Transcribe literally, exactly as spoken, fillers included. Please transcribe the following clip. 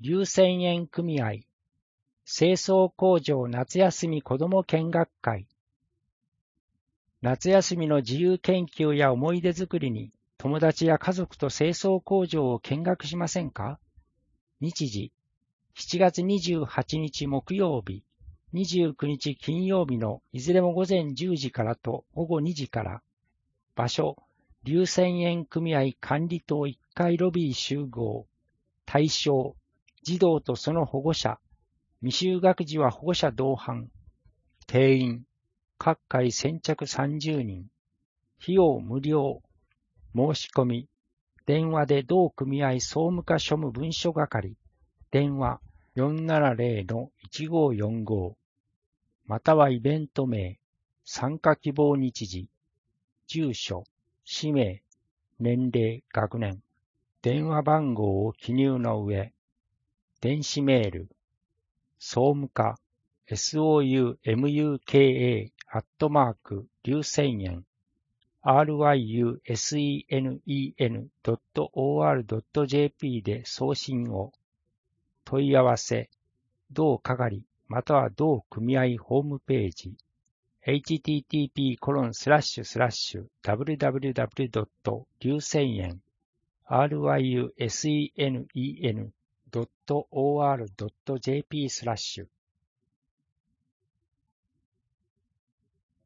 龍泉園組合、清掃工場夏休み子ども見学会。夏休みの自由研究や思い出作りに、友達や家族と清掃工場を見学しませんか？日時、しちがつにじゅうはちにち木曜日、にじゅうくにち金曜日のいずれも午前じゅうじからと午後にじから。場所、龍泉園組合管理棟いっかいロビー集合。対象、児童とその保護者。未就学児は保護者同伴。定員、各回先着さんじゅうにん。費用無料。申し込み、電話で同組合総務課庶務文書係。電話 よんななぜろのいちごよんご。またはイベント名、参加希望日時、住所、氏名、年齢、学年、電話番号を記入の上、電子メール、総務課、ソウムカ アットマーク、龍泉園、rusen ドット オーアール ドット ジェーピー で送信を。問い合わせ、同係または同組合ホームページ、エイチティーティーピーコロンスラッシュスラッシュダブリューダブリューダブリュードット龍泉園 rusen ドット オーアール ドット ジェーピー スラッシュ